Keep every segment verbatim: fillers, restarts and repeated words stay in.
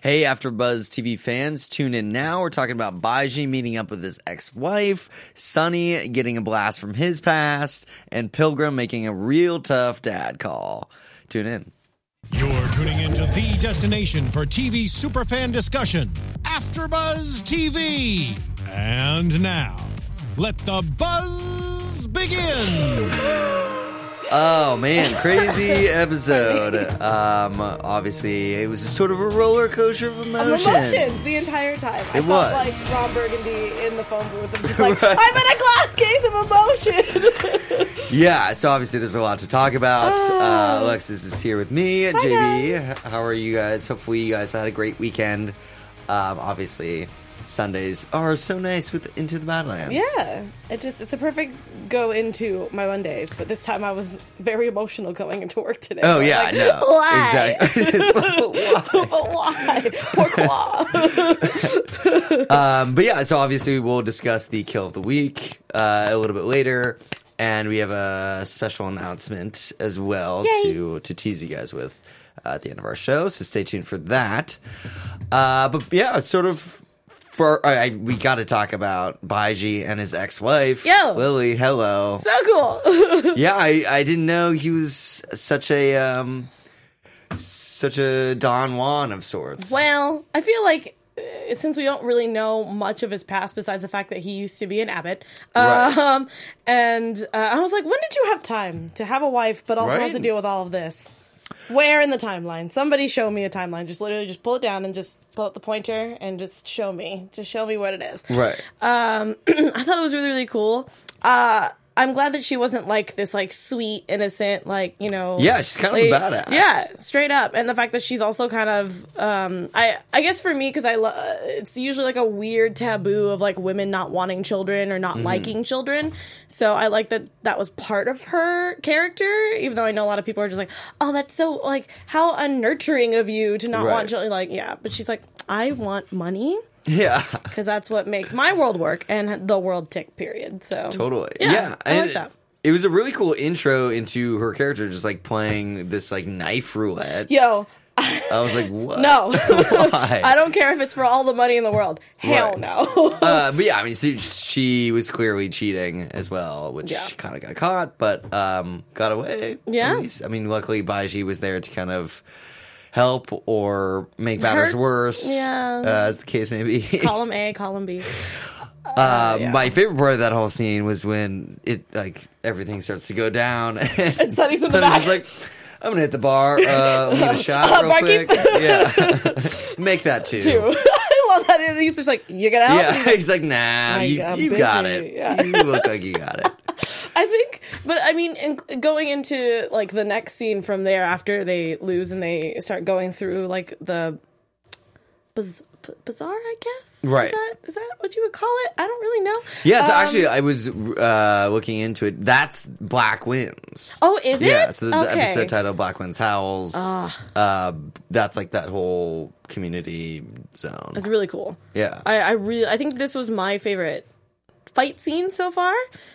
Hey, AfterBuzz T V fans, tune in now. We're talking about Baiji meeting up with his ex-wife, Sonny getting a blast from his past, and Pilgrim making a real tough dad call. Tune in. You're tuning into the destination for T V superfan discussion, AfterBuzz T V. And now, let the buzz begin. Oh, man, crazy episode. Um, obviously, it was a sort of a roller coaster of emotions. Of emotions the entire time. I It felt was. like Ron Burgundy in the phone booth and just like, Right. I'm in a glass case of emotion. Yeah, so obviously there's a lot to talk about. Oh. Uh, Alexis is here with me. Hi, J B, guys. how are you guys? Hopefully you guys had a great weekend. Um, obviously, Sundays are so nice with Into the Badlands. Yeah, it just it's a perfect go into my Mondays, but this time I was very emotional going into work today. Oh, I was yeah, like, no. Why? Exactly. But why? Pourquoi? um, but yeah, so obviously we'll discuss the kill of the week uh, a little bit later. And we have a special announcement as well Yay. to to tease you guys with uh, at the end of our show. So stay tuned for that. Uh, but yeah, sort of for I, we got to talk about Baiji and his ex-wife, Yo. Lily. Hello. So cool. Yeah, I, I didn't know he was such a um such a Don Juan of sorts. Well, I feel like uh, since we don't really know much of his past besides the fact that he used to be an abbot, Right. um, and uh, I was like, when did you have time to have a wife but also have Right. to deal with all of this? Where in the timeline? Somebody show me a timeline. Just literally just pull it down and just pull out the pointer and just show me. Just show me what it is. Right. Um, I thought it was really, really cool. Uh, I'm glad that she wasn't like this, like sweet, innocent, like, you know. Yeah, she's kind of a badass. Yeah, straight up. And the fact that she's also kind of, um, I, I guess for me, because I, lo- it's usually like a weird taboo of like women not wanting children or Mm-hmm. not liking children. So I like that that was part of her character, even though I know a lot of people are just like, oh, that's so like how unnurturing of you to not Right. want children. Like, yeah, but she's like, I want money. Yeah. Because that's what makes my world work and the world tick, period. So Totally. Yeah, Yeah. I and like that. It was a really cool intro into her character, just like playing this like knife roulette. Yo, I was like, what? no. Why? I don't care if it's for all the money in the world. Hell Right. no. Uh, but yeah, I mean, she, she was clearly cheating as well, which Yeah. kind of got caught, but um, got away. Yeah. at least. I mean, luckily Baiji was there to kind of help or make matters Hurt- worse. Yeah. uh, as the case may be. Column A, column B. Uh, yeah. My favorite part of that whole scene was when it like everything starts to go down, and, And Sonny's in the Sonny's back. just like, "I'm gonna hit the bar, uh, leave a shot Uh, real barkeep. quick." Yeah, make that two. Too. I love that. And he's just like, you gonna help? Yeah, And he's like, he's like, "Nah, I- you, I'm you got busy." it. Yeah. You look like you got it." I think, but I mean, in, going into like the next scene from there after they lose and they start going through like the baz- b- bazaar, I guess. Right. Is that, is that what you would call it? I don't really know. Yeah, so Um, actually, I was uh, looking into it. That's Black Winds. Oh, is it? Yeah, so the Okay. episode title Black Winds Howls. Uh, that's like that whole community zone. It's really cool. Yeah. I, I really, I think this was my favorite fight scene so far.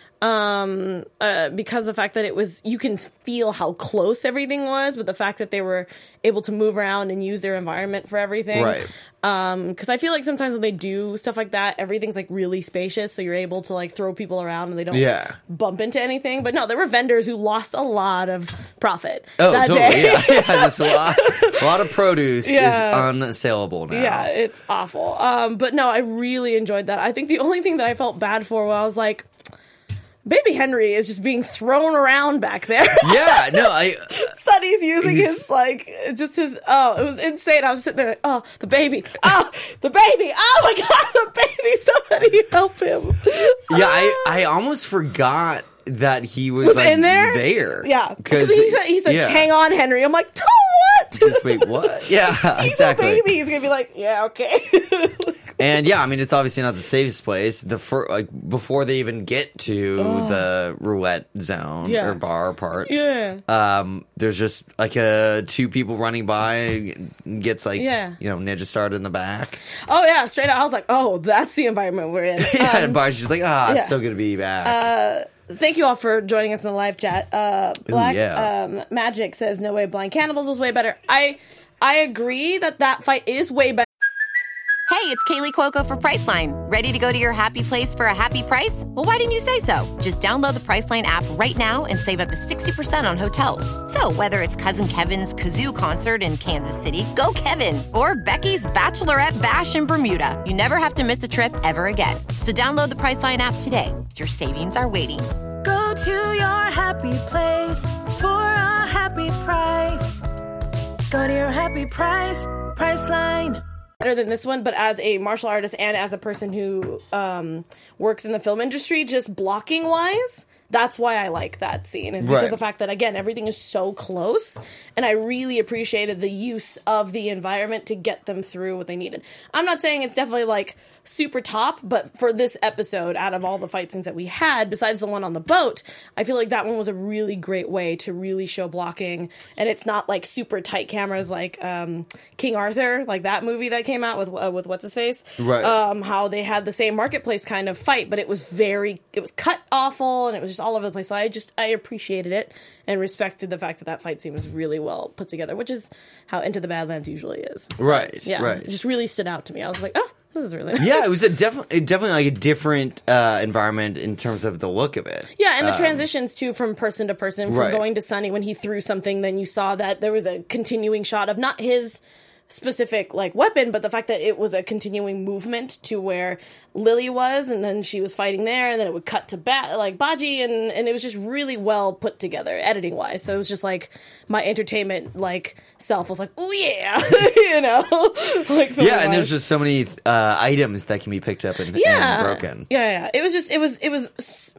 Um, uh, because the fact that it was, you can feel how close everything was, but the fact that they were able to move around and use their environment for everything. Right. Um, because I feel like sometimes when they do stuff like that, everything's like really spacious, so you're able to like throw people around and they don't Yeah. bump into anything. But no, there were vendors who lost a lot of profit Oh, that totally. day. Yeah, yeah. Just a lot, a lot of produce Yeah. is unsaleable now. Yeah, it's awful. Um, but no, I really enjoyed that. I think the only thing that I felt bad for was I was like, Baby Henry is just being thrown around back there. Yeah, no, I. Sonny's using He's- his, like, just his, oh, it was insane. I was sitting there like, oh, the baby. Oh, the baby. Oh my God, the baby. Somebody help him. Yeah, I, I almost forgot that he was, Was like in there? there. Yeah. Because Because he said, he said yeah. hang on, Henry. I'm like, to what? Just wait, what? Yeah, He's exactly. a baby. He's going to be like, yeah, okay. And yeah, I mean, it's obviously not the safest place. The fir- like before they even get to the roulette zone Yeah. or bar part, Yeah. um, there's just like a two people running by, gets like Yeah. you know ninja started in the back. Oh, yeah, straight up. I was like, oh, that's the environment we're in. Yeah, Um, and Bar's just like, ah, yeah. it's so good to be back. Thank you all for joining us in the live chat. Uh, Black yeah. um, Magic says, "No way, Blind Cannibals was way better." I I agree that that fight is way better. Hey, it's Kaylee Cuoco for Priceline. Ready to go to your happy place for a happy price? Well, why didn't you say so? Just download the Priceline app right now and save up to sixty percent on hotels. So whether it's Cousin Kevin's Kazoo Concert in Kansas City, go Kevin, or Becky's Bachelorette Bash in Bermuda, you never have to miss a trip ever again. So download the Priceline app today. Your savings are waiting. Go to your happy place for a happy price. Go to your happy price, Priceline. Better than this one, but as a martial artist and as a person who um, works in the film industry, just blocking wise, that's why I like that scene, is because Right. of the fact that, again, everything is so close, and I really appreciated the use of the environment to get them through what they needed. I'm not saying it's definitely, like, super top, but for this episode, out of all the fight scenes that we had, besides the one on the boat, I feel like that one was a really great way to really show blocking, and it's not, like, super tight cameras like um, King Arthur, like that movie that came out with, uh, with What's-His-Face, Right. um, how they had the same marketplace kind of fight, but it was very, it was cut awful, and it was just all over the place. So I just, I appreciated it and respected the fact that that fight scene was really well put together, which is how Into the Badlands usually is. Right, Yeah, right. it just really stood out to me. I was like, oh, this is really nice. Yeah, it was a definitely definitely like a different uh, environment in terms of the look of it. Yeah, and the transitions too from person to person, from Right. going to Sonny when he threw something, then you saw that there was a continuing shot of not his specific like weapon, but the fact that it was a continuing movement to where Lily was, and then she was fighting there, and then it would cut to ba- like Baji, and and it was just really well put together editing wise. So it was just like my entertainment like self was like, oh yeah, you know, like Yeah, and film-wise. there's just so many uh, items that can be picked up and, yeah, and broken. Yeah, yeah. It was just it was it was s-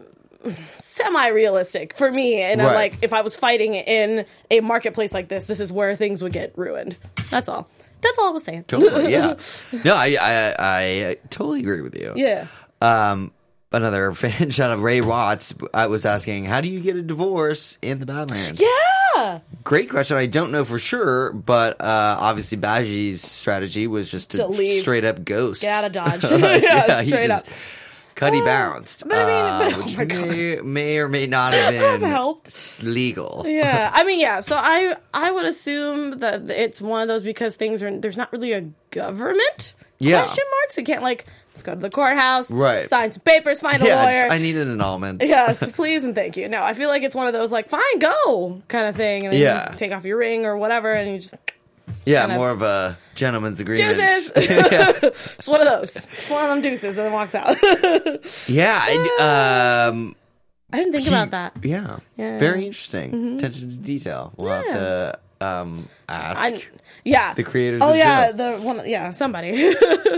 semi-realistic for me, and I'm Right. like, if I was fighting in a marketplace like this, this is where things would get ruined. That's all. That's all I was saying. Totally, yeah. No, I, I I totally agree with you. Yeah. Um, another fan shout out Ray Watts. I was asking, how do you get a divorce in the Badlands? Yeah. Great question. I don't know for sure, but uh, obviously Baji's strategy was just to, To leave. straight up ghost. Get out of Dodge. yeah, he straight just up. Cuddy Uh, bounced. but I mean, uh, but- oh which my God. may, may or may not have been helped. s- legal. Yeah, I mean, yeah. So I, I would assume that it's one of those because things are there's not really a government Yeah. question marks. You can't like let's go to the courthouse, Right. sign some papers, find a Yeah, I, lawyer. just, I need an annulment. Yes, please and thank you. No, I feel like it's one of those like fine, go kind of thing, and then Yeah. you take off your ring or whatever, and you just Yeah, kind of- more of a gentleman's agreement. deuces. yeah, Just one of those, just one of them deuces, and then walks out. yeah. I- um, I didn't think he- about that. Yeah, Yeah. Mm-hmm. very interesting. Attention to detail. We'll have to um, ask. I, yeah, The creators Oh of the yeah, show. the one. Yeah, somebody.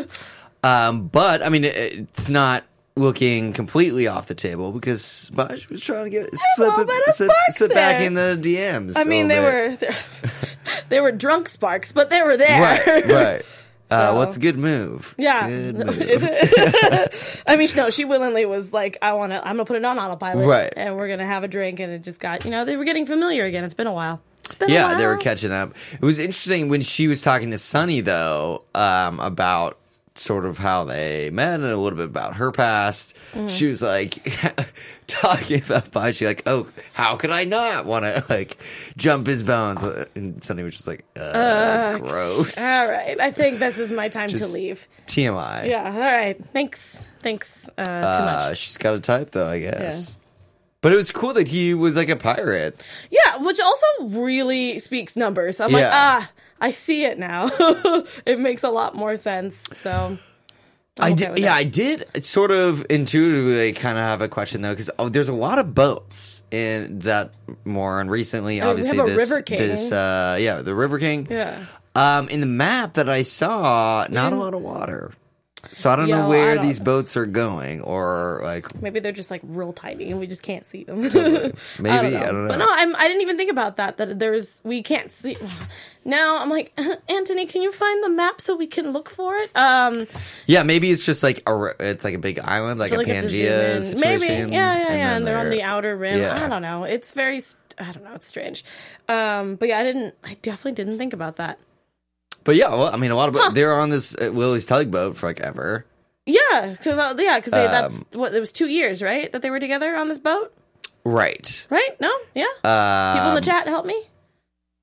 Um, but I mean, it, it's not looking completely off the table because Baj was trying to get slip, little it- bit of slip, sparks slip back there. in the D Ms. I a mean, they little bit. were they were drunk sparks, but they were there. right, right. Uh, So- what's a good move? It's Yeah. a good move. Is it? I mean, no, she willingly was like, I want to, I'm going to put it on autopilot. Right. And we're going to have a drink. And it just got, you know, they were getting familiar again. It's been a while. It's been a Yeah, while. they were catching up. It was interesting when she was talking to Sunny though um, about sort of how they met and a little bit about her past. Mm-hmm. She was like talking about Baji, like, oh, how could I not want to like jump his bones? And Sunny was just like, uh, gross. All right. I think this is my time to Just leave. T M I. Yeah. All right. Thanks. Thanks uh, too Uh, much. she's got a type though, I guess. Yeah. But it was cool that he was like a pirate. Yeah. Which also really speaks numbers. I'm like, Yeah. ah, I see it now. It makes a lot more sense. So. I'm I okay did, with yeah, that. I did sort of intuitively kind of have a question though, because oh, there's a lot of boats in that more and recently, I mean, we obviously have a this, River King. this, uh, yeah, the River King. Yeah. Um, in the map that I saw, not a didn't- lot of water, so I don't Yo, know I where don't- these boats are going, or like Maybe they're just like real tiny and we just can't see them. maybe I don't know. I don't know. But no, I'm, I didn't even think about that. That there's we can't see. Now I'm like, Anthony, can you find the map so we can look for it? Um, Yeah, maybe it's just like a, it's like a big island, like I a feel like I have to zoom Pangea in. situation. Maybe, yeah, yeah, and yeah. then And they're on the outer rim. yeah. I don't know. It's very, st- I don't know. It's strange. Um, but yeah, I didn't. I definitely didn't think about that. But yeah, well, I mean, a lot of bo- they were on this uh, Willie's tugboat for like ever. Yeah, because yeah, because that's Um, what it was two years, right? That they were together on this boat, Right. right? No, yeah. Um, People in the chat help me.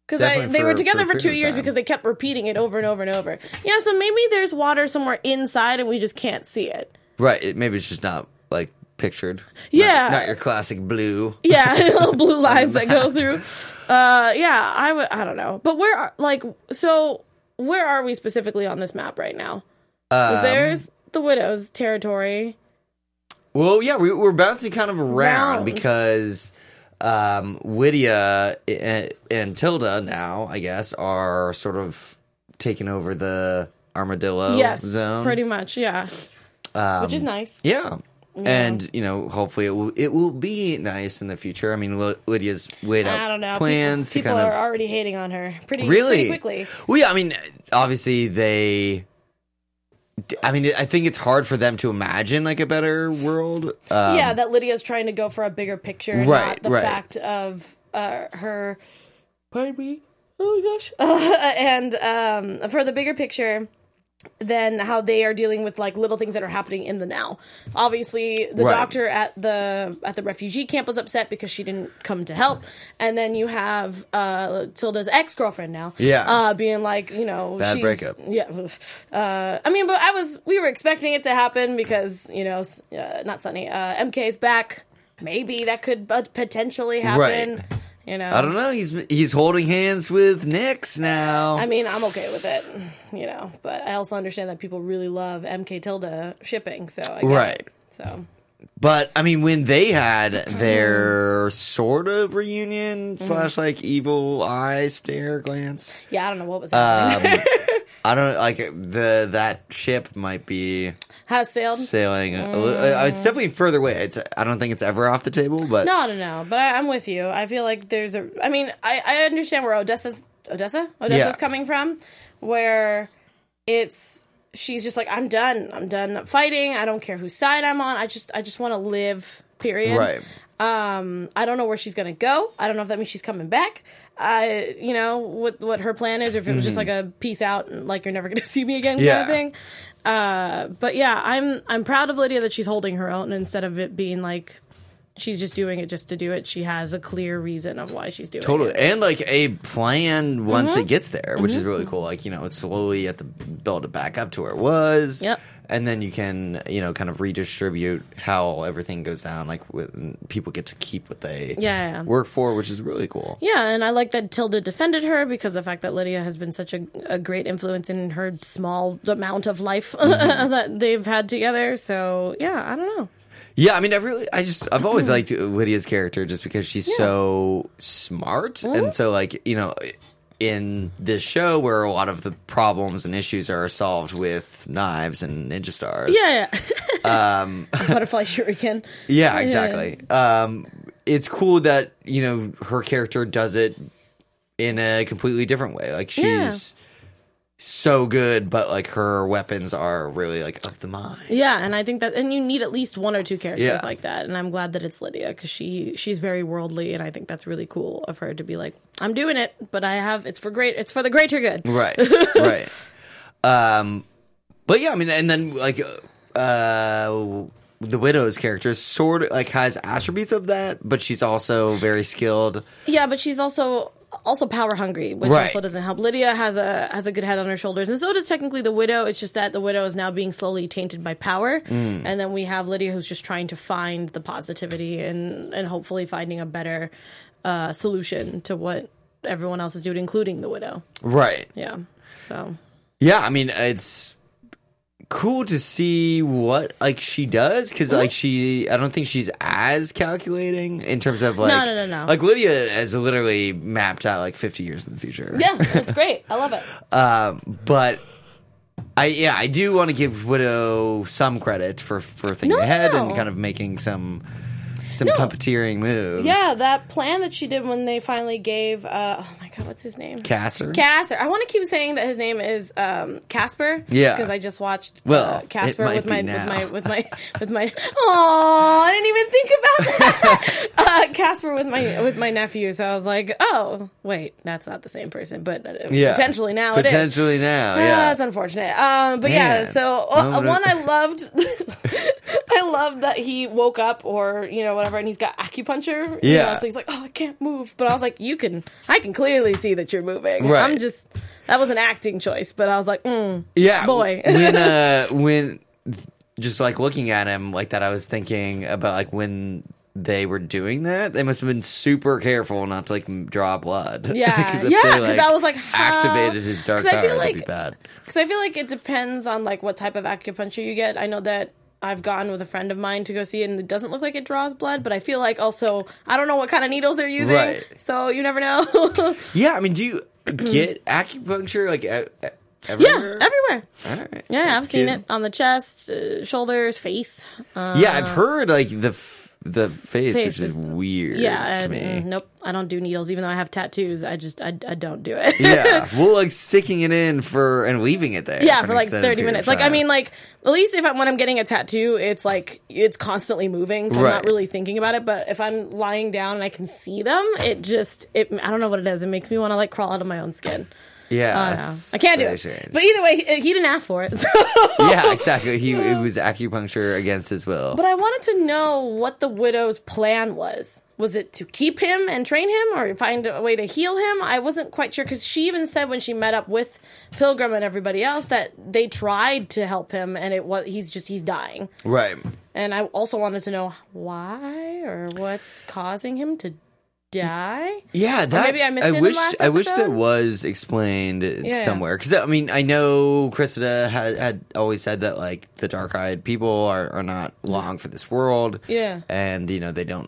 Because Definitely they for- were together for a for two period of years time. because they kept repeating it over and over and over. Yeah, so maybe there's water somewhere inside and we just can't see it. Right. It, maybe it's just not like pictured. Yeah. Not, not your classic blue. Yeah, little blue lines that go through. Uh, yeah, I would. I don't know, but where are like so? Where are we specifically on this map right now? Because Um, there's the Widow's territory. Well, yeah, we, we're bouncing kind of around Round. because um, Lydia and, and Tilda now, I guess, are sort of taking over the armadillo Yes, zone. pretty much. Yeah, which is nice. Yeah. And, you know, hopefully it will it will be nice in the future. I mean, Ly- Lydia's laid out I don't know. plans people to people kind are of... already hating on her pretty, Really? pretty quickly. Well, yeah, I mean, obviously they... I mean, I think it's hard for them to imagine, like, a better world. Um, Yeah, that Lydia's trying to go for a bigger picture, and Right, not the right. fact of uh, her. Pardon me. Oh my gosh. and um, for the bigger picture, than how they are dealing with like little things that are happening in the now. Obviously, the Right. doctor at the at the refugee camp was upset because she didn't come to help, and then you have uh, Tilda's ex girlfriend now, Yeah. uh, being like, you know, Bad she's, breakup. Yeah, uh, I mean, but I was we were expecting it to happen because you know, s- uh, not Sunny, uh, M K's back. Maybe that could but potentially happen. Right. You know, I don't know. He's he's holding hands with Nyx now. I mean, I'm okay with it, you know, but I also understand that people really love M K Tilda shipping, so I get Right. it. So But I mean, when they had their sort of reunion Mm-hmm. slash like evil eye stare glance, yeah, I don't know what was happening. um, I don't like the that ship might be Has sailed. sailing. A, a- it's definitely further away. It's I don't think it's ever off the table, but No, no, no. But I, I'm with you. I feel like there's a. I mean, I, I understand where Odessa's Odessa Odessa's Yeah. coming from, where it's she's just like, I'm done. I'm done fighting. I don't care whose side I'm on. I just I just want to live. Period. right. Um, I don't know where she's gonna go. I don't know if that means she's coming back. I, you know, what what her plan is, or if it was just like a peace out and like you're never gonna see me again kind Yeah. of thing. Uh, but yeah, I'm I'm proud of Lydia that she's holding her own instead of it being like she's just doing it just to do it. She has a clear reason of why she's doing Totally, it. and like a plan once Mm-hmm. it gets there, which is really cool. Like you know, it's slowly at the build it back up to where it was. Yep. And then you can, you know, kind of redistribute how everything goes down. Like, with, people get to keep what they Yeah, yeah. work for, which is really cool. Yeah, and I like that Tilda defended her because the fact that Lydia has been such a, a great influence in her small amount of life Mm-hmm. that they've had together. So yeah, I don't know. Yeah, I mean, I really, I just, I've always liked Lydia's character just because she's so smart. Mm-hmm. And so, like, you know, in this show where a lot of the problems and issues are solved with knives and ninja stars. Yeah, yeah. um, Butterfly shuriken. Yeah, exactly. Um, it's cool that, you know, her character does it in a completely different way. Like, she's Yeah. so good, but, like, her weapons are really, like, of the mind. Yeah, and I think that, and you need at least one or two characters Yeah. like that, and I'm glad that it's Lydia because she she's very worldly, and I think that's really cool of her to be like, I'm doing it, but I have it's for great, it's for the greater good. Right, right. Um, but yeah, I mean, and then like uh, the Widow's character sort of like has attributes of that, but she's also very skilled. Yeah, but she's also also power hungry, which Right. also doesn't help. Lydia has a has a good head on her shoulders, and so does technically the Widow. It's just that the Widow is now being slowly tainted by power, Mm. and then we have Lydia who's just trying to find the positivity and and hopefully finding a better uh, solution to what everyone else is doing, including the Widow. Right. Yeah, so. Yeah, I mean, it's cool to see what like she does because Mm-hmm. like she, I don't think she's as calculating in terms of like No, no, no, no. Like Lydia has literally mapped out like fifty years in the future. Yeah, it's great. I love it. Um, but I yeah, I do want to give Widow some credit for for thinking No, ahead no. and kind of making some some puppeteering moves. Yeah, that plan that she did when they finally gave, uh, oh my god, what's his name? Casser. Casper. I want to keep saying that his name is um, Casper. Yeah. because I just watched Well, uh, Casper it might with be my, now. with my with my with my. Oh, I didn't even think about that. uh, Casper with my with my nephew. So I was like, oh wait, that's not the same person, but uh, Yeah. potentially now it is. Potentially now. Uh, Yeah. that's unfortunate. Um, but yeah, Man. so uh, No, no. one I loved, I love that he woke up or, you know, whatever, and he's got acupuncture. Yeah. You know, so he's like, oh, I can't move. But I was like, you can, I can clearly see that you're moving. Right. I'm just, that was an acting choice, but I was like, mm, Yeah. boy. When, uh, when, just like looking at him like that, I was thinking about like when they were doing that, they must have been super careful not to like m- draw blood. Yeah. Cause if Yeah, they, 'cause I was like, how- activated his dark 'cause I power, feel that'd like- be bad. Because I feel like it depends on like what type of acupuncture you get. I know that I've gone with a friend of mine to go see it, and it doesn't look like it draws blood. But I feel like also I don't know what kind of needles they're using, Right. so you never know. Yeah, I mean, do you get acupuncture like e- e- yeah, everywhere? everywhere. All right. Yeah, I've That's seen good. it on the chest, uh, shoulders, face. Uh, Yeah, I've heard like the f- the face, face which is is- weird yeah, to and, me. mm, nope. I don't do needles, even though I have tattoos. I just I, I don't do it. Yeah, well, like sticking it in for and leaving it there. Yeah, an for like extended thirty period of minutes. Like, I time. mean, like, at least if I, when I'm getting a tattoo, it's like, it's constantly moving, so I'm Right. not really thinking about it. But if I'm lying down and I can see them, it just, it, I don't know what it is. It makes me want to, like, crawl out of my own skin. yeah, I don't know. it's I can't do very it. strange. But either way, he, he didn't ask for it. So. Yeah, exactly. He it was acupuncture against his will. But I wanted to know what the widow's plan was. Was it to keep him and train him, or find a way to heal him? I wasn't quite sure, because she even said when she met up with Pilgrim and everybody else that they tried to help him, and it was he's just he's dying. Right. And I also wanted to know why or what's causing him to die. Yeah, that maybe I missed it in the wish last I wish episode? that was explained Yeah. somewhere, because I mean I know Cressida had had always said that like the dark-eyed people are, are not long for this world. Yeah. And you know they don't.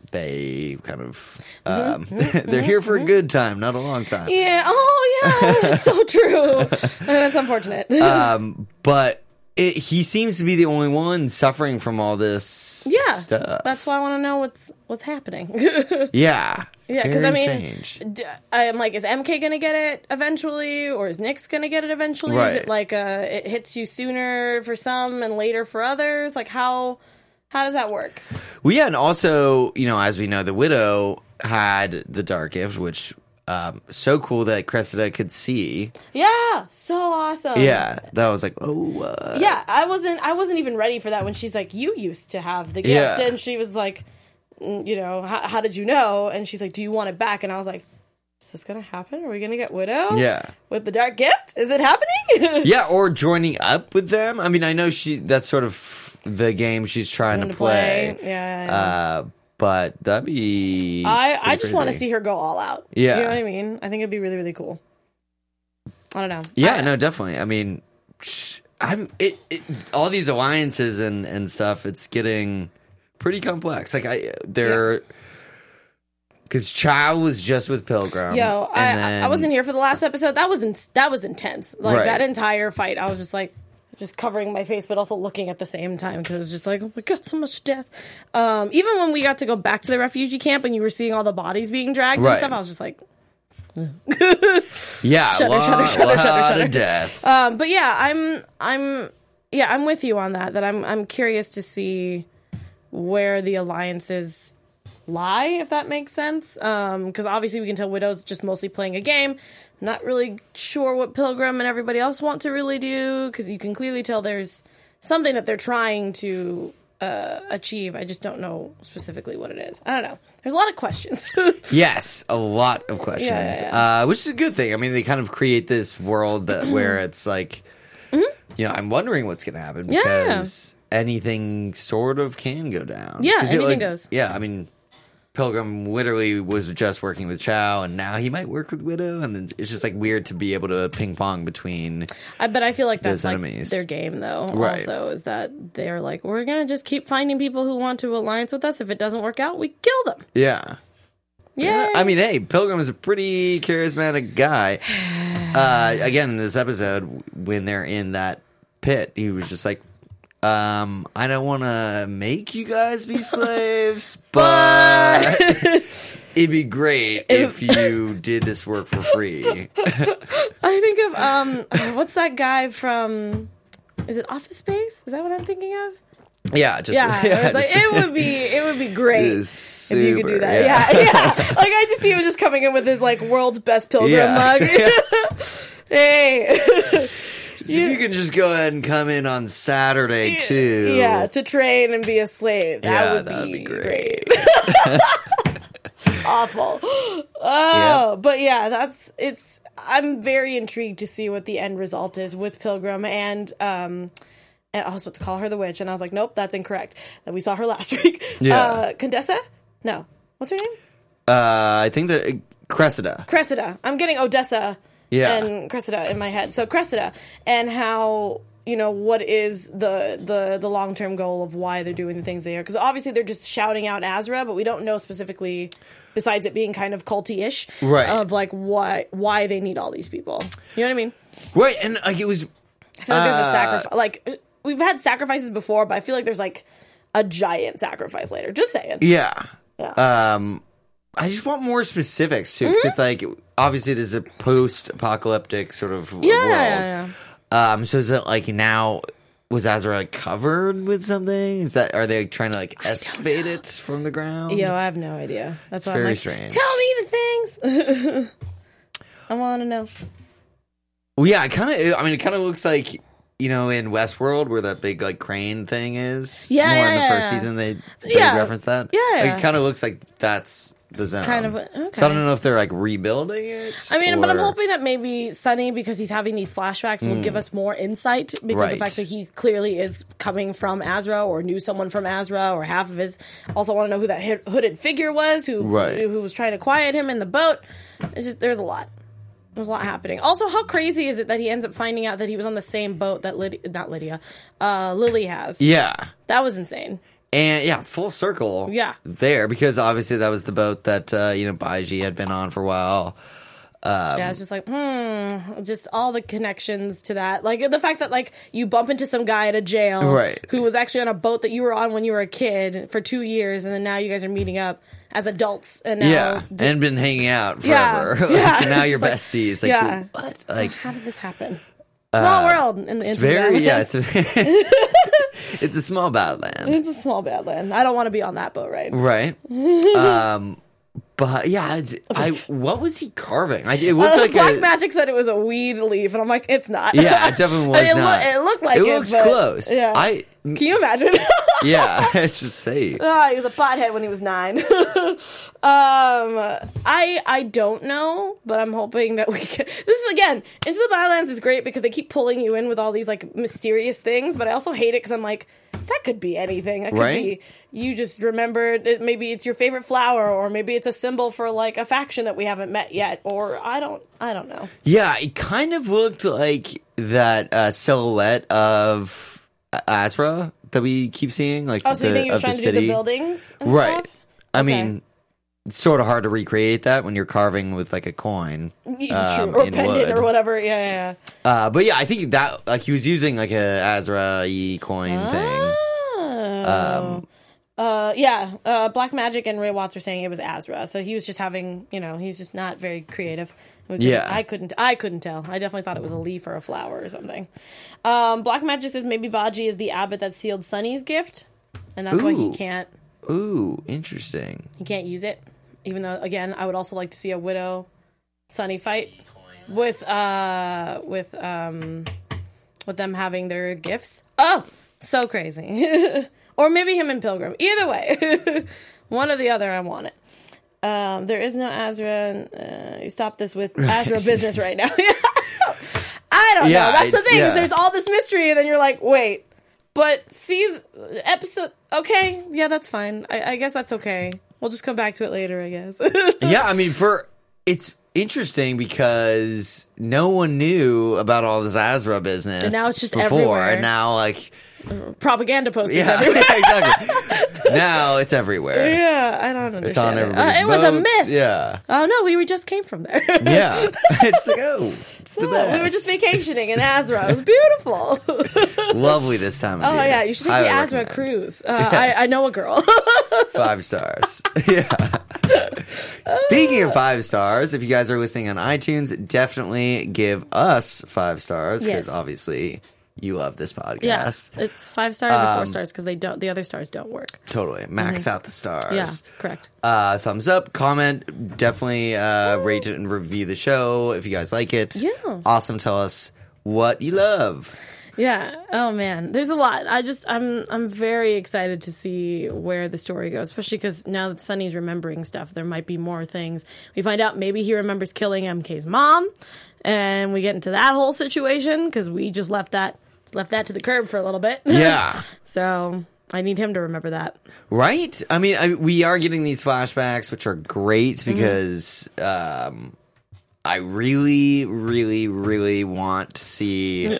They kind of Mm-hmm. um, they're here for a good time, not a long time. Yeah. Oh, yeah. That's so true. And that's unfortunate. Um, but it, he seems to be the only one suffering from all this yeah. stuff. That's why I want to know what's what's happening. Yeah. Yeah, because I Very mean, strange. d- I'm like, is M K gonna get it eventually, or is Nyx gonna get it eventually? Is Right. it like uh, it hits you sooner for some and later for others? Like how how does that work? Well, yeah, and also, you know, as we know, the Widow had the Dark Gift, which um, so cool that Cressida could see. Yeah, so awesome. Yeah, that was like, oh, uh, Yeah, I wasn't. I wasn't even ready for that when she's like, "You used to have the gift," Yeah. and she was like, mm, "You know, how, how did you know?" And she's like, "Do you want it back?" And I was like, "Is this gonna happen? Are we gonna get Widow? Yeah. with the dark gift? Is it happening?" Yeah, or joining up with them. I mean, I know she that's sort of the game she's trying to to play. play. Yeah, yeah. Uh, but that'd be. I I pretty just want to crazy. see her go all out. Yeah. you know what I mean. I think it'd be really really cool. I don't know. Yeah, I, no, definitely. I mean, sh- I'm it, it. All these alliances and and stuff. It's getting pretty complex. Like I, they're because Chow was just with Pilgrim. Yo, I and then, I wasn't here for the last episode. That was in, that was intense. Like Right. that entire fight, I was just like. Just covering my face, but also looking at the same time because it was just like, oh my god, so much death. Um, even when we got to go back to the refugee camp and you were seeing all the bodies being dragged Right. and stuff, I was just like, Yeah, Shudder, lot, shudder, shudder, lot shudder, shudder. of death. um, but yeah, I'm, I'm, yeah, I'm with you on that. That I'm, I'm curious to see where the alliances lie, if that makes sense. Um, because obviously we can tell Widow's just mostly playing a game. Not really sure what Pilgrim and everybody else want to really do because you can clearly tell there's something that they're trying to uh, achieve. I just don't know specifically what it is. I don't know. There's a lot of questions. Yes, a lot of questions, Yeah, yeah, Uh, which is a good thing. I mean, they kind of create this world that where it's like, you know, I'm wondering what's going to happen Mm-hmm. Yeah. because anything sort of can go down. Yeah, 'Cause it, anything like- goes. Yeah, I mean, Pilgrim literally was just working with Chow, and now he might work with Widow, and it's just like weird to be able to ping pong between. I but I feel like that's Those like enemies. their game though. Right. Also, is that they're like, we're gonna just keep finding people who want to alliance with us. If it doesn't work out, we kill them. Yeah. Yeah. I mean, hey, Pilgrim is a pretty charismatic guy. Uh, again, in this episode, when they're in that pit, he was just like, um, I don't want to make you guys be slaves, but it'd be great if you did this work for free. I think of um, what's that guy from? Is it Office Space? Is that what I'm thinking of? Yeah, just Yeah, I was like, just- it would be, it would be great It if is you could do super, that. Yeah, yeah. Like I just see him just coming in with his like world's best pilgrim Yeah. mug. Hey. if you can just go ahead and come in on Saturday too. Yeah, to train and be a slave. That Yeah, would that would be, be great. great. Awful. Oh, Yep. but yeah, that's it's. I'm very intrigued to see what the end result is with Pilgrim and um. And I was about to call her the witch, and I was like, nope, that's incorrect. That we saw her last week. Yeah. Uh, Condessa? No. What's her name? Uh, I think that uh, Cressida. Cressida. I'm getting Odessa Yeah. and Cressida in my head. So Cressida, and how, you know, what is the the the long term goal of why they're doing the things they are? Because obviously they're just shouting out Azra, but we don't know specifically, besides it being kind of culty-ish, Right. of like why why they need all these people. You know what I mean? Right, and like it was. I feel like there's a Uh, sacrifice. Like we've had sacrifices before, but I feel like there's like a giant sacrifice later. Just saying. Yeah. Yeah. Um, I just want more specifics too. 'Cause it's like obviously there's a post-apocalyptic sort of Yeah, world. yeah, yeah. Um, so is it like now? Was Azra covered with something? Is that are they trying to like excavate it from the ground? Yo, I have no idea. That's why very I'm like, strange. tell me the things. I want to know. Well, yeah, it kind of. I mean, it kind of looks like you know in Westworld where that big like crane thing is. Yeah, more yeah, in the yeah, first yeah. season they, they Yeah. reference that. Yeah, like, yeah. it kind of looks like that's the zone. Kind of, okay. So I don't know if they're like rebuilding it. I mean, but I'm or- hoping that maybe Sonny, because he's having these flashbacks, will give us more insight because Right. the fact that he clearly is coming from Azra or knew someone from Azra or half of his. Also, want to know who that hid- hooded figure was who Right. who was trying to quiet him in the boat. It's just there's a lot. There's a lot happening. Also, how crazy is it that he ends up finding out that he was on the same boat that Lydia, not Lydia, uh, Lily has? Yeah. That was insane. And yeah, full circle. Yeah. There, because obviously that was the boat that, uh, you know, Baiji had been on for a while. Um, Yeah, it's just like, hmm, just all the connections to that. Like, the fact that, like, you bump into some guy at a jail Right. who was actually on a boat that you were on when you were a kid for two years, and then now you guys are meeting up as adults, and now... yeah. d- and been hanging out yeah, forever. Like, yeah, now it's you're just like- besties. Like, yeah. what? Like, How did this happen? Small world in the it's Into the very, yeah, Badlands. it's a, it's a small badland. It's a small badland. I don't want to be on that boat ride. Right. um, but yeah, it's, I, what was he carving? I, it looked Uh, like Black a, Magic said it was a weed leaf, and I'm like, it's not. yeah, it definitely was I mean, it, not. loo- it looked like it it. looks but- close. Yeah. I, Can you imagine? yeah, it's just say. Ah, he was a pothead when he was nine. um, I I don't know, but I'm hoping that we can. This is again, Into the Badlands is great because they keep pulling you in with all these like mysterious things, but I also hate it because I'm like, that could be anything. It could Right? be you just remembered it, maybe it's your favorite flower, or maybe it's a symbol for like a faction that we haven't met yet, or I don't I don't know. Yeah, it kind of looked like that uh, silhouette of Azra that we keep seeing, like Oh, so the, you think he was of trying the to do city. the buildings, and Right. stuff? I Okay. mean, it's sort of hard to recreate that when you're carving with like a coin, Yeah, um, true. Or in pendant wood. or whatever. Yeah, yeah, yeah. Uh, but yeah, I think that like he was using like a Azra-y coin thing. Oh. uh, yeah, uh, Black Magic and Ray Watts were saying it was Azra, so he was just having, you know, he's just not very creative. We couldn't- Yeah. I couldn't, I couldn't tell. I definitely thought it was a leaf or a flower or something. Um, Black Magic says maybe Baji is the abbot that sealed Sunny's gift, and that's why he Ooh. can't, Ooh, interesting. he can't use it. Even though, again, I would also like to see a Widow Sunny fight with, uh, with, um, with them having their gifts. Oh, so crazy. Or maybe him and Pilgrim. Either way. One or the other, I want it. Um, there is no Azra. And, uh, you stop this with Azra business right now. I don't Yeah, know. That's the it's- thing. yeah. Is there's all this mystery, and then you're like, wait. But season episode, okay, yeah, that's fine. I, I guess that's okay. We'll just come back to it later, I guess. Yeah, I mean, for it's interesting because no one knew about all this Azra business, And now it's just before, everywhere. and now like Propaganda posters yeah, everywhere. exactly. Now it's everywhere. Yeah, I don't understand. It's on it. everybody's Uh, it was a boats. myth. Yeah, Oh no, we, we just came from there. yeah. It's like oh, it's the Yeah, best. we were just vacationing in Azra. It was beautiful. Lovely this time of Oh year. yeah, you should take Highly the Azra recommend. cruise. Uh, Yes. I, I know a girl. Five stars. Yeah. Speaking of five stars, if you guys are listening on iTunes, definitely give us five stars because Yes. obviously you love this podcast. Yeah, it's five stars or four Um, stars because they don't. The other stars don't work. Totally. Max out the stars. Mm-hmm. Yeah, correct. Uh, thumbs up, comment, definitely uh, rate it and review the show if you guys like it. Yeah. Awesome. Tell us what you love. Yeah. Oh man, there's a lot. I just I'm I'm very excited to see where the story goes, especially because now that Sonny's remembering stuff, there might be more things. We find out maybe he remembers killing M K's mom, and we get into that whole situation because we just left that left that to the curb for a little bit. Yeah. So I need him to remember that. Right? I mean, I, we are getting these flashbacks, which are great because um, I really, really, really want to see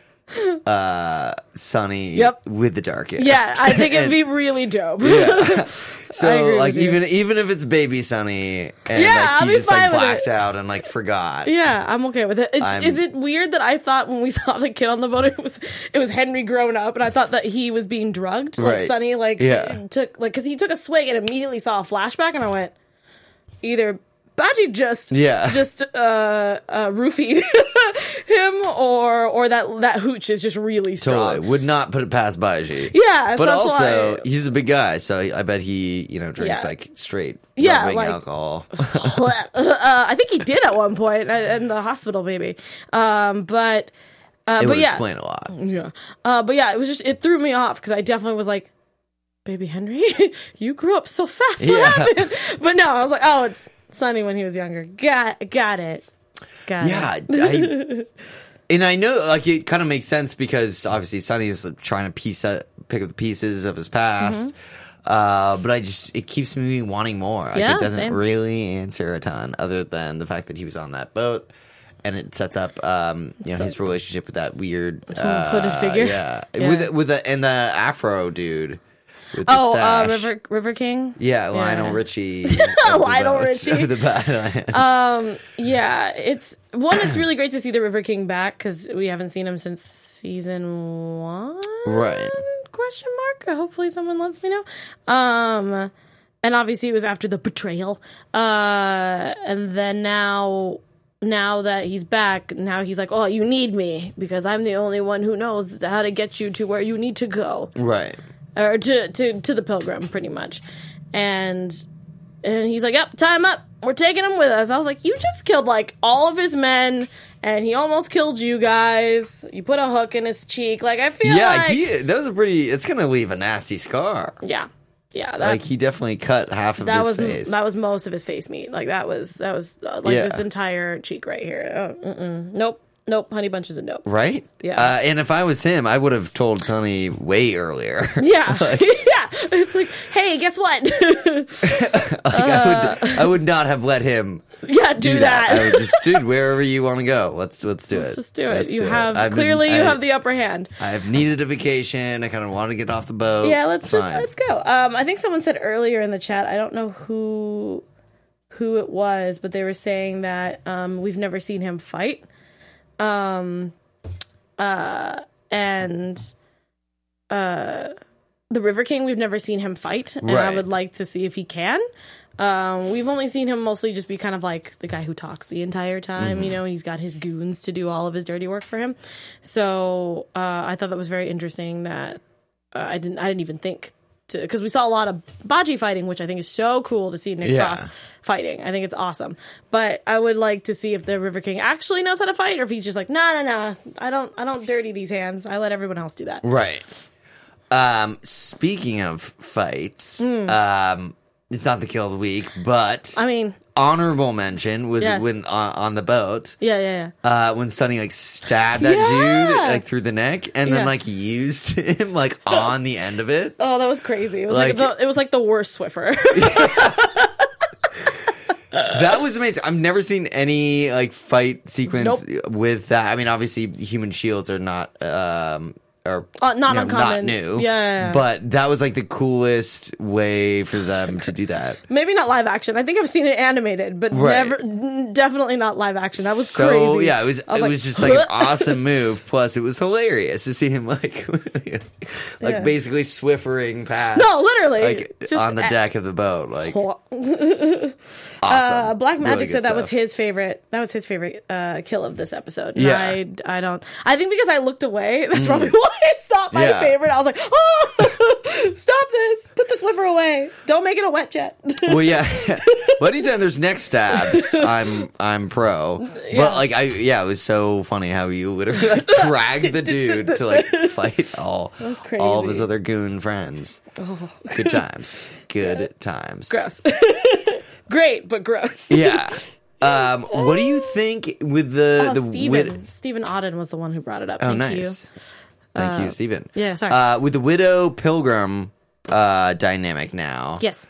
uh, Sonny Yep. with the dark hair. Yeah, I think it'd be really dope. Yeah. I So, agree like, with you. even even if it's baby Sonny and Yeah, like, I'll he be just like fine with blacked it. out and like forgot. Yeah, I'm okay with it. It's, I'm- is it weird that I thought when we saw the kid on the boat, it was it was Henry grown up, and I thought that he was being drugged? Like Right. Sonny, like Yeah. took like because he took a swig and immediately saw a flashback, and I went, either Baji just Yeah. just uh, uh, roofied him, or or that that hooch is just really strong. Totally. Would not put it past Baji. Yeah, so But that's also, why- he's a big guy, so I bet he, you know, drinks Yeah. like straight Yeah, rubbing like- alcohol. uh, I think he did at one point uh, in the hospital, maybe. Um, but uh, It but would yeah, explain a lot. yeah. Uh, but yeah, it was just it threw me off because I definitely was like, "Baby Henry, you grew up so fast. What Yeah. happened?" But no, I was like, "Oh, it's Sonny when he was younger. Got got it. Got Yeah, it." I, and I know, like, it kind of makes sense because obviously Sonny is like, trying to piece up, pick up the pieces of his past. Uh, but I just it keeps me wanting more. Like, Yeah, it doesn't same. really answer a ton, other than the fact that he was on that boat, and it sets up, um, you know, So- his relationship with that weird uh, hooded figure? Yeah, Yeah. with with the and the Afro dude. With the Oh, uh, stash. River River King. Yeah, Lionel Yeah. Richie. Lionel Richie. The Badlands. Um, yeah, it's one. It's really great to see the River King back because we haven't seen him since season one. Right. Question mark. Hopefully, someone lets me know. Um, and obviously, it was after the betrayal. Uh, and then now, now that he's back, now he's like, "Oh, you need me because I'm the only one who knows how to get you to where you need to go." Right. Or to, to, to the Pilgrim, pretty much. And and he's like, "Yep, time up. We're taking him with us." I was like, "You just killed, like, all of his men, and he almost killed you guys. You put a hook in his cheek. Like, I feel Yeah, like..." he, that was a pretty. It's gonna leave a nasty scar. Yeah. Yeah. That's, Like he definitely cut half of that his was face. that was most of his face meat. Like, that was, that was uh, like, Yeah. this entire cheek right here. Oh, mm-mm. Nope. Nope. Honey bunches of nope. Right? Yeah. Uh, and if I was him, I would have told Sonny way earlier. Yeah. Yeah. It's like, hey, guess what? Like, I would. I would not have let him yeah, do, do that. that. I would just, dude, wherever you want to go, let's let's do Let's it. just do it. Let's You do have I've been- clearly you I- have the upper hand. I've needed a vacation. I kind of want to get off the boat. Yeah, let's It's just fine. let's go. Um, I think someone said earlier in the chat. I don't know who who it was, but they were saying that um, we've never seen him fight. Um, uh, and uh, the River King, we've never seen him fight, and I Right. would like to see if he can. Um, we've only seen him mostly just be kind of like the guy who talks the entire time, Mm-hmm. you know, and he's got his goons to do all of his dirty work for him. So uh, I thought that was very interesting that uh, I didn't I didn't even think to, because we saw a lot of Baji fighting, which I think is so cool to see Nick Yeah. Frost fighting. I think it's awesome. But I would like to see if the River King actually knows how to fight, or if he's just like, no, no, no, I don't, I don't dirty these hands. I let everyone else do that. Right. Um, speaking of fights, Hmm. um, it's not the kill of the week, but I mean, honorable mention was Yes. when uh, on the boat. yeah, yeah, Uh, when Sonny like stabbed that Yeah. dude like through the neck, and Yeah. then like used him like on the end of it. Oh, that was crazy. It was like, Like- the, it was like the worst Swiffer. That was amazing. I've never seen any like fight sequence Nope. with that. I mean, obviously, human shields are not um are Uh, not you know, uncommon. not new. Yeah, yeah, yeah. But that was like the coolest way for them to do that. Maybe not live action. I think I've seen it animated, but Right. never, n- definitely not live action. That was so crazy. yeah, it was. I it like, was just like an awesome move. Plus, it was hilarious to see him like, like Yeah. basically swiffering past. No, literally. like Just on the a- deck of the boat. Like Uh, awesome. Black Really Magic good said that was stuff. his favorite. That was his favorite uh, kill of this episode. And Yeah. I, I don't. I think because I looked away. That's Mm. probably why. it's not my Yeah. favorite. I was like, oh, stop this. Put the Swiffer away. Don't make it a wet jet. Well, yeah. But anytime there's neck stabs, I'm I'm pro. Yeah. But like I yeah, it was so funny how you literally like, dragged the dude to like fight all was all of crazy. his other goon friends. Good times. Good times. Gross. Great, but gross. Yeah. Um, what do you think with the Oh, the Steven. wid- Stephen Auden was the one who brought it up. Oh, Thank nice. you. Thank you, Stephen. yeah, sorry. Uh, with the widow pilgrim uh, dynamic now, Yes.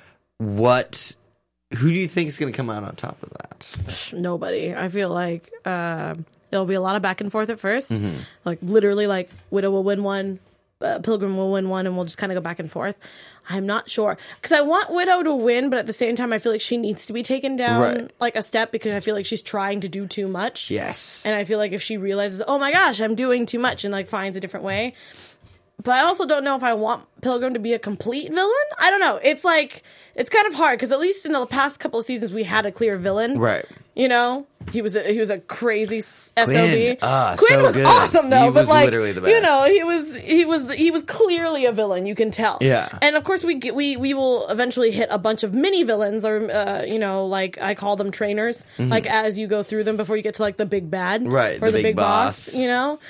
what? Who do you think is going to come out on top of that? Nobody. I feel like uh, there'll be a lot of back and forth at 1st Mm-hmm. Like literally, like Widow will win one, uh, Pilgrim will win one, and we'll just kind of go back and forth. I'm not sure because I want Widow to win, but at the same time, I feel like she needs to be taken down Right. like a step because I feel like she's trying to do too much. Yes. And I feel like if she realizes, oh my gosh, I'm doing too much, and like finds a different way. But I also don't know if I want Pilgrim to be a complete villain. I don't know. It's like, it's kind of hard because at least in the past couple of seasons, we had a clear villain. Right. You know, he was a, he was a crazy S O B. Quinn, ah, Quinn so was good. awesome though, He but was like literally the you best. know, he was he was the, he was clearly a villain. You can tell. Yeah. And of course, we get, we we will eventually hit a bunch of mini villains, or uh, you know, like I call them trainers. Like as you go through them before you get to like the big bad, Mm-hmm. Right, or the the, big big boss. boss. You know.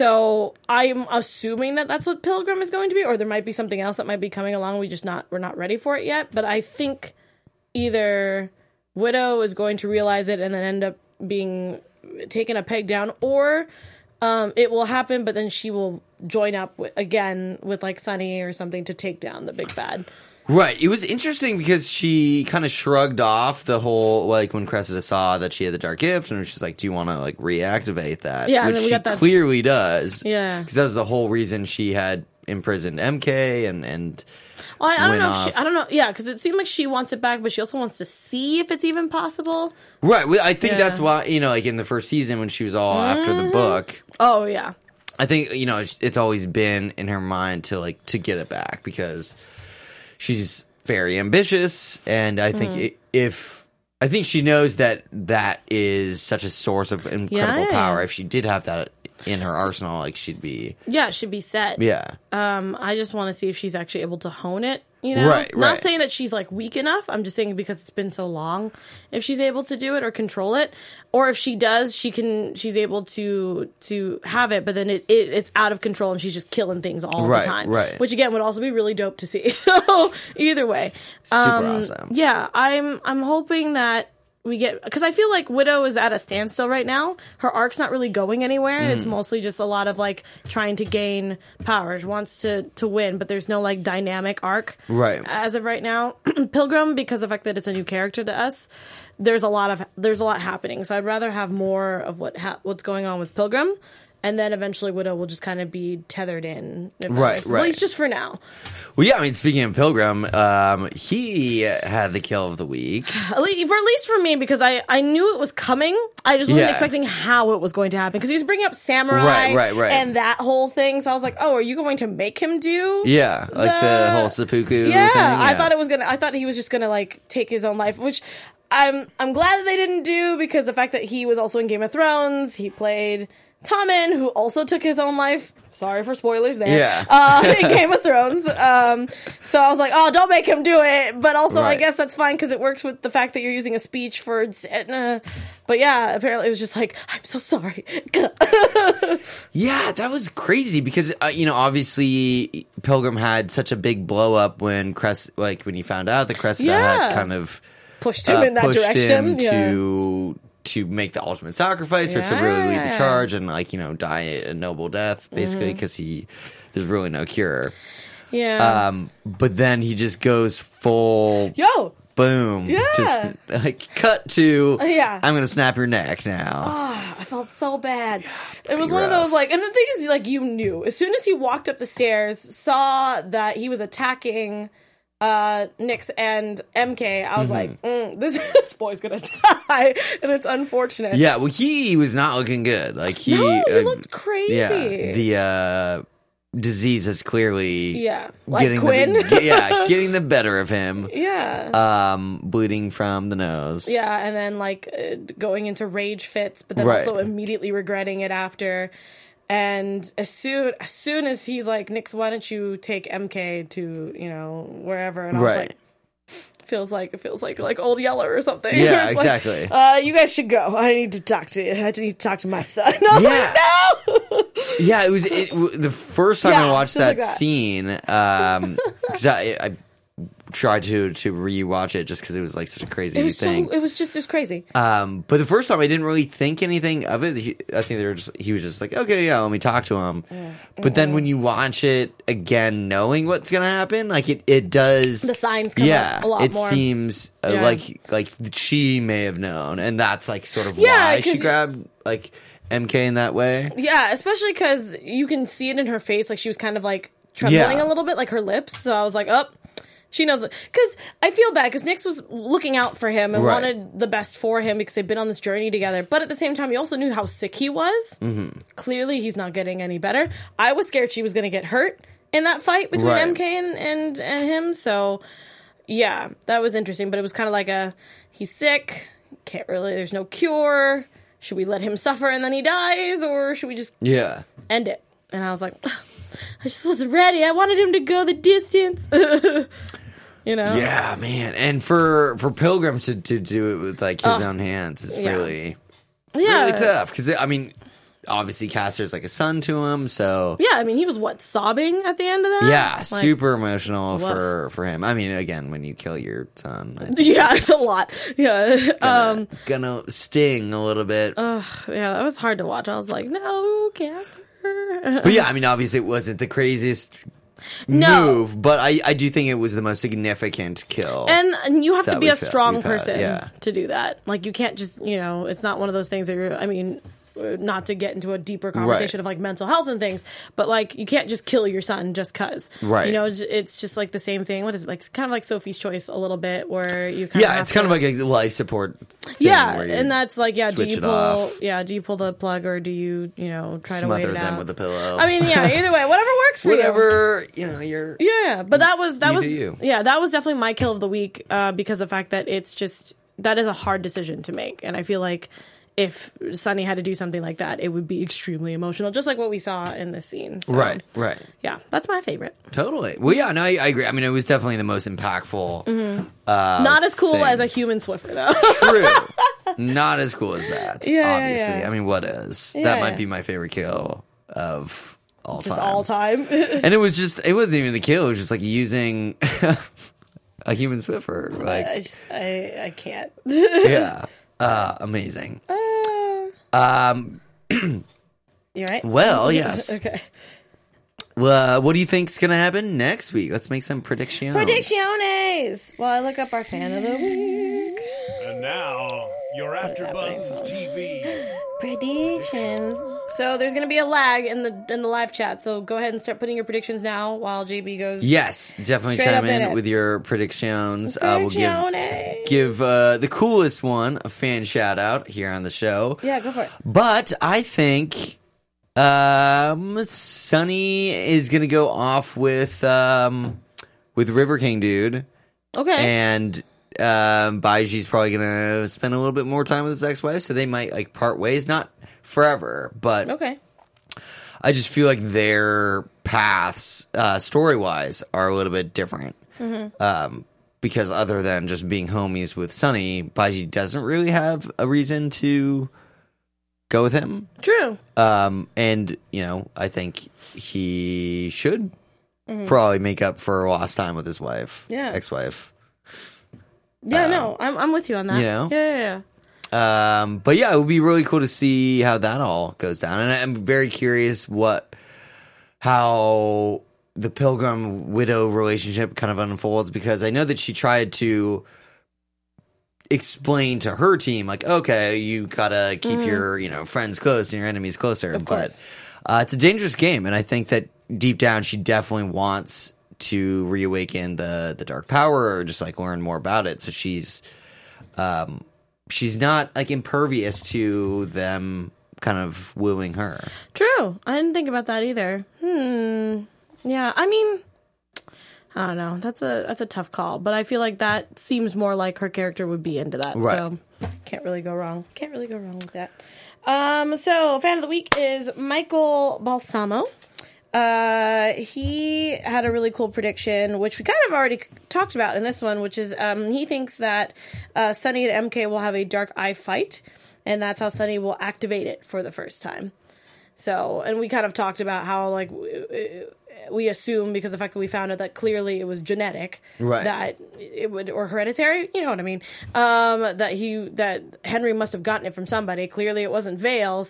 So I'm assuming that that's what Pilgrim is going to be, or there might be something else that might be coming along. We just not we're not ready for it yet. But I think either Widow is going to realize it and then end up being taken a peg down, or um, it will happen, but then she will join up with, again with like Sunny or something to take down the big bad. Right. It was interesting because she kind of shrugged off the whole, like, when Cressida saw that she had the dark gift, and she's like, do you want to, like, reactivate that? Yeah, and Which then we she got that- clearly does. Yeah. Because that was the whole reason she had imprisoned M K and, and Well, I, I don't went know. off. If she, I don't know. Yeah, because it seemed like she wants it back, but she also wants to see if it's even possible. Right. Well, I think Yeah. that's why, you know, like, in the first season when she was all after the book, Oh yeah, I think, you know, it's always been in her mind to, like, to get it back because she's very ambitious, and I think Mm-hmm. i if I think she knows that that is such a source of incredible Yeah. power. If she did have that in her arsenal, like she'd be, yeah, it should be set. yeah, Um, I just want to see if she's actually able to hone it. You know, Right, not right. saying that she's like weak enough. I'm just saying because it's been so long, if she's able to do it or control it, or if she does, she can. She's able to to have it, but then it, it it's out of control and she's just killing things all Right, the time. right. Which again would also be really dope to see. So either way, super um, awesome. yeah, I'm I'm hoping that we get, because I feel like Widow is at a standstill right now. Her arc's not really going anywhere. Mm. It's mostly just a lot of like trying to gain power. She wants to to win, but there's no like dynamic arc Right. as of right now. Pilgrim, because of the fact that it's a new character to us, there's a lot of there's a lot happening. So I'd rather have more of what ha- what's going on with Pilgrim. And then eventually Widow will just kind of be tethered in. if that Right, makes sense. right. At least just for now. Well, yeah. I mean, speaking of Pilgrim, um, he had the kill of the week. At least, for, at least for me, because I, I knew it was coming. I just wasn't Yeah. expecting how it was going to happen. Because he was bringing up Samurai Right, right, right. and that whole thing. So I was like, oh, are you going to make him do? Yeah, like the, The- whole seppuku. Yeah, thing. I thought it was gonna. I thought he was just gonna like take his own life, which I'm I'm glad that they didn't do, because the fact that he was also in Game of Thrones, he played Tommen, who also took his own life. Sorry for spoilers there. Yeah. uh, in Game of Thrones. Um, so I was like, oh, don't make him do it. But also, I Right. guess that's fine because it works with the fact that you're using a speech for. Uh, but yeah, apparently it was just like, I'm so sorry. Yeah, that was crazy because uh, you know, obviously Pilgrim had such a big blow up when Cress, like when he found out that Cressida Yeah. had kind of Pushed him uh, in that pushed direction. him Yeah. to to make the ultimate sacrifice or to really lead the Yeah. charge and like you know die a noble death basically because he there's really no cure. Yeah. Um, but then he just goes full Yo. boom. Yeah. Just like cut to Yeah. I'm gonna snap your neck now. I felt so bad. It was one of rough. those like, and the thing is, like, you knew as soon as he walked up the stairs, saw that he was attacking uh Nyx and M K. I was like, mm, this this boy's gonna die, and it's unfortunate. Yeah, well, he was not looking good. Like he, No, he uh, looked crazy. Yeah, the uh, disease is clearly Yeah, like getting Quinn. The, ge- yeah, getting the better of him. yeah. Um, bleeding from the nose. Yeah, and then like uh, going into rage fits, but then Right. also immediately regretting it after. And as soon as soon as he's like, Nix, why don't you take M K to, you know, wherever? And I was Right. like, feels like it feels like like Old Yeller or something. Yeah, It's like, exactly. uh, you guys should go. I need to talk to I need to talk to my son. And I was Yeah. like, no. Yeah, it was it, w- the first time Yeah, I watched just that, like that. scene. Um, 'cause I, I tried to to rewatch it just because it was like such a crazy It was thing. so. It was just. It was crazy. Um, but the first time I didn't really think anything of it. He, I think they were just he was just like, okay, yeah, let me talk to him. But then when you watch it again, knowing what's gonna happen, like it, it does. The signs come yeah, up a lot it more. seems uh, Yeah. like like she may have known, and that's like sort of Yeah, why she 'cause- grabbed like M K in that way. Yeah, especially because you can see it in her face. Like she was kind of like trembling Yeah. a little bit, like her lips. So I was like, oh, she knows it. Because I feel bad because Nix was looking out for him and Right. wanted the best for him because they've been on this journey together. But at the same time, he also knew how sick he was. Mm-hmm. Clearly, he's not getting any better. I was scared she was going to get hurt in that fight between Right. M K and, and, and him. So yeah, that was interesting. But it was kind of like a, he's sick, can't really, there's no cure. Should we let him suffer and then he dies, or should we just Yeah. end it? And I was like, I just wasn't ready. I wanted him to go the distance. You know? Yeah, man. And for for Pilgrim to, to do it with like his own hands is yeah. really it's Yeah. really tough because I mean, obviously Caster's like a son to him, so Yeah, I mean, he was what, sobbing at the end of that? yeah, Like, super emotional woof. for for him. I mean, again, when you kill your son, I think Yeah, it's a lot. Yeah. gonna, Um, gonna sting a little bit. yeah, that was hard to watch. I was like, no, Caster. But yeah, I mean, obviously it wasn't the craziest No. move, but I I do think it was the most significant kill. And, and you have to That be a we've had- strong we've had, person yeah. to do that. Like, you can't just, you know, it's not one of those things that you're, I mean, uh, not to get into a deeper conversation Right. of like mental health and things, but like, you can't just kill your son just cuz. Right. You know, it's, it's just like the same thing. What is it? Like, it's kind of like Sophie's Choice a little bit, where you kind of yeah, have it's kind to- of like a life support thing yeah, where you and that's like, yeah, do switch you it pull, off. yeah, do you pull the plug or do you, you know, try to wait Smother it them out? with a pillow. I mean, yeah, either way, whatever works for you. Whatever, you know, you're Yeah, but that was that You was do you. yeah, that was definitely my kill of the week uh, because of the fact that it's just that is a hard decision to make, and I feel like if Sunny had to do something like that, it would be extremely emotional, just like what we saw in this scene. So, right, right. Yeah, that's my favorite. Totally. Well, yeah, no, I, I agree. I mean, it was definitely the most impactful. Mm-hmm. Uh, Not as cool thing. as a human Swiffer, though. True. Not as cool as that. Yeah, yeah, obviously. yeah. I mean, what is? Yeah, that might yeah. be my favorite kill of all just time. all time. And it was just, it wasn't even the kill. It was just like using a human Swiffer. Like, I just I I can't. yeah. Uh, amazing. Uh, Um, you right? well, yes. Okay. Well, what do you think's going to happen next week? Let's make some predictions. Predicciones. Well, I look up our fan of the week. And now, your AfterBuzz T V. Predictions. So there's going to be a lag in the in the live chat. So go ahead and start putting your predictions now while J B goes. Yes, definitely Straight chime up in in it. with your predictions. Uh, we'll give Predicciones. give uh, the coolest one a fan shout out here on the show. Yeah, go for it. But I think um, Sunny is gonna go off with um, with River King dude, Okay. and um, Baiji's probably gonna spend a little bit more time with his ex-wife, so they might like part ways, not forever, but okay. I just feel like their paths, uh, story wise, are a little bit different. Mm-hmm. Um, because other than just being homies with Sunny, Baiji doesn't really have a reason to go with him. True. Um, and, you know, I think he should probably make up for lost time with his wife, Mm-hmm. Yeah. ex-wife. Yeah, no, I'm I'm with you on that. you know? Yeah, yeah, yeah. Um, but yeah, it would be really cool to see how that all goes down. And I'm very curious what, how the Pilgrim widow relationship kind of unfolds, because I know that she tried to explain to her team, like, okay, you gotta keep your, you know, friends close and your enemies closer. Of but course. uh, it's a dangerous game. And I think that deep down, she definitely wants to reawaken the, the dark power, or just like learn more about it. So she's, um, she's not like impervious to them kind of wooing her. True. I didn't think about that either. Hmm. Yeah. I mean, I don't know. That's a that's a tough call, but I feel like that seems more like her character would be into that. Right. So can't really go wrong. Can't really go wrong with that. Um, so, fan of the week is Michael Balsamo. Uh, he had a really cool prediction, which we kind of already talked about in this one, which is um, he thinks that uh, Sunny and M K will have a dark eye fight, and that's how Sunny will activate it for the first time. So, and we kind of talked about how, like, we assume, because of the fact that we found out that clearly it was genetic, right, that it would, or hereditary, you know what I mean, um, that he, that Henry must have gotten it from somebody. Clearly it wasn't Vale,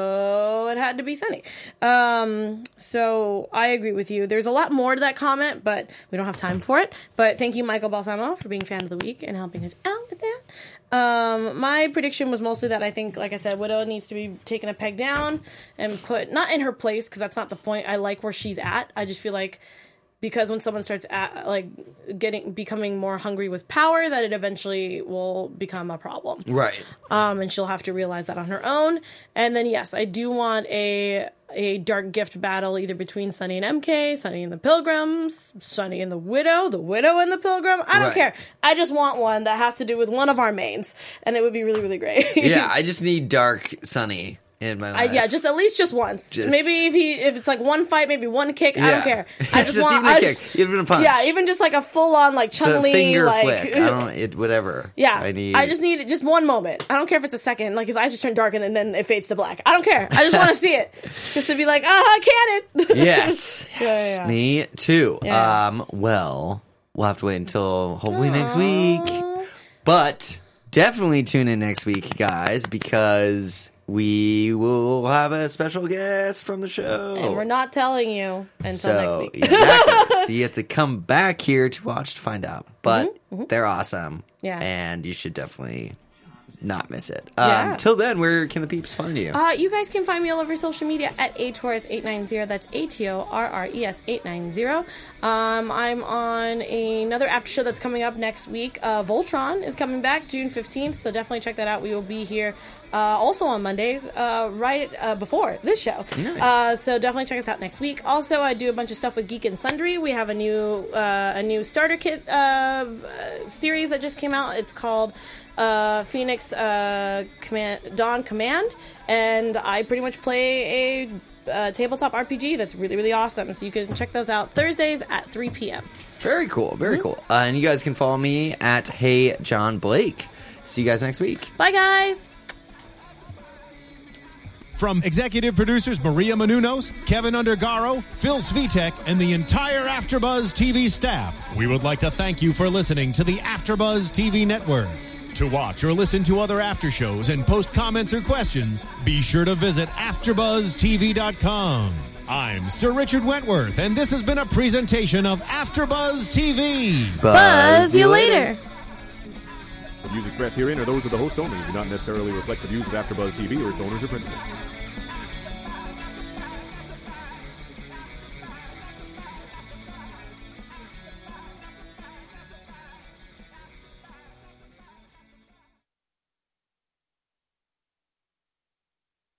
so it had to be Sunny. Um, so I agree with you. There's a lot more to that comment, but we don't have time for it. But thank you, Michael Balsamo, for being fan of the week and helping us out with that. Um, my prediction was mostly that I think, like I said, Widow needs to be taken a peg down and put, not in her place, because that's not the point. I like where she's at. I just feel like, because when someone starts at, like getting becoming more hungry with power, that it eventually will become a problem. Right. Um, and she'll have to realize that on her own. And then, yes, I do want a a dark gift battle either between Sunny and M K, Sunny and the Pilgrims, Sunny and the Widow, the Widow and the Pilgrim. I don't right. care. I just want one that has to do with one of our mains, and it would be really, really great. Yeah, I just need dark Sunny in my life. I, yeah, just at least just once. Just, maybe if he if it's like one fight, maybe one kick. Yeah. I don't care. I just, just want even a I kick, just, even a punch. Yeah, even just like a full on like It's a Chun-Li finger like flick. I don't it whatever. Yeah, I need. I just need just one moment. I don't care if it's a second. Like his eyes just turn dark and then it fades to black. I don't care. I just want to see it, just to be like, ah, cannon. Yes, yes, Yeah, yeah. me too. Yeah. Um, well, we'll have to wait until hopefully next week, but definitely tune in next week, guys, because we will have a special guest from the show. And we're not telling you until so, next week. Exactly. So you have to come back here to watch to find out. But Mm-hmm, mm-hmm. they're awesome. Yeah. And you should definitely not miss it. Um, Yeah. Till then, where can the peeps find you? Uh, you guys can find me all over social media at A Torres eight nine zero. That's A T O R R E S eight nine zero. Um, I'm on another after show that's coming up next week. Uh, Voltron is coming back June fifteenth, so definitely check that out. We will be here uh, also on Mondays, uh, right uh, before this show. Nice. Uh, so definitely check us out next week. Also, I do a bunch of stuff with Geek and Sundry. We have a new uh, a new starter kit uh, series that just came out. It's called Uh, Phoenix uh, Command, Dawn Command, and I pretty much play a uh, tabletop R P G that's really, really awesome. So you can check those out Thursdays at three p.m. Very cool. Very Mm-hmm. cool. Uh, and you guys can follow me at Hey John Blake. See you guys next week. Bye, guys! From executive producers Maria Menounos, Kevin Undergaro, Phil Svitek, and the entire AfterBuzz T V staff, we would like to thank you for listening to the AfterBuzz T V network. To watch or listen to other after shows and post comments or questions, be sure to visit after buzz T V dot com. I'm Sir Richard Wentworth, and this has been a presentation of AfterBuzz T V. Buzz you later! The views expressed herein are those of the hosts only and do not necessarily reflect the views of AfterBuzz T V or its owners or principals.